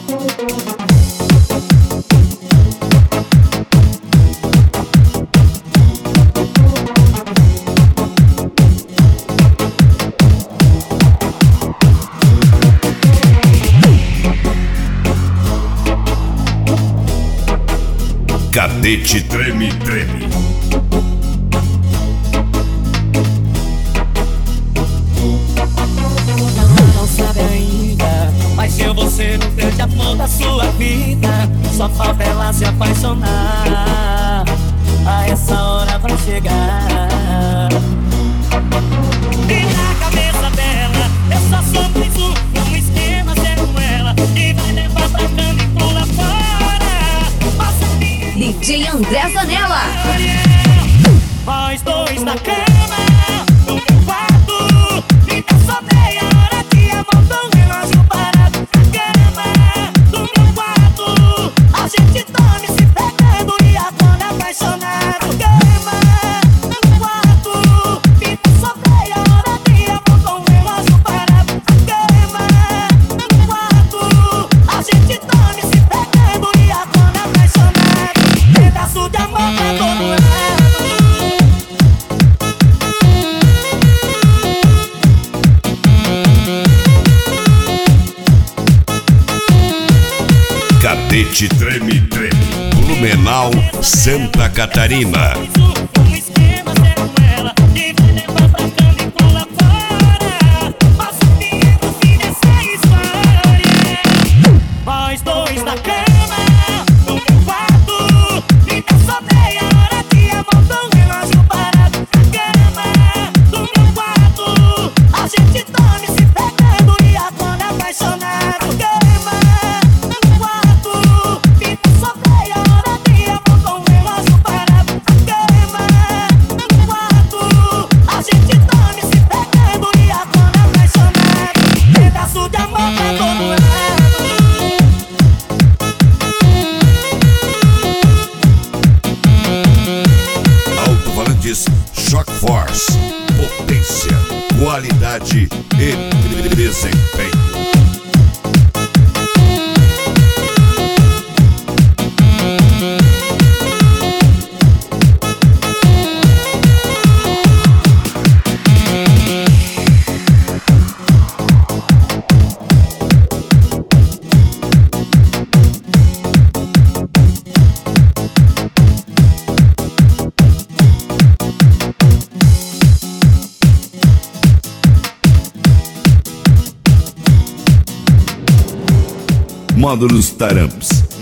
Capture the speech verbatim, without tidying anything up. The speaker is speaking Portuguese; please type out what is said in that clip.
Cadete Treme Treme. Não sabe ainda, mas eu vou ser o grande amor da sua vida. Só falta ela se apaixonar. A essa hora vai chegar. E na cabeça dela eu só sou mais um, um esquema ser com ela. E vai levar pra cama e pula fora. Passa minha D J André Zanella. Nós dois na cama, no meu quarto. Me dá só meia hora de amor com relógio parado. Na cama, no meu quarto. A gente dorme se pegando e acorda apaixonado. Cama, no meu quarto. Me dá só meia hora de amor com relógio parado. Na cama, no meu quarto. A gente dorme se pegando e acorda apaixonado. Pedaço de amor pra todo lado. Cadete Treme Treme. Blumenau, Santa Catarina. Um esquema ser com ela e vai levar pra cama e pula fora. Passa o dinheiro no fim dessa história. Nós dois na cama, no meu quarto. Me dá só meia hora de amor com relógio parado. Na cama, no meu quarto. A gente dorme se pegando e acorda apaixonado. Cama, no meu quarto. Me dá só meia hora de amor com relógio parado. Na cama, no meu quarto. A gente dorme se pegando e acorda apaixonado. Pedaço de amor pra todo lado. Alto-falantes Shock Force. Potência, qualidade e desempenho. Módulos Taramps.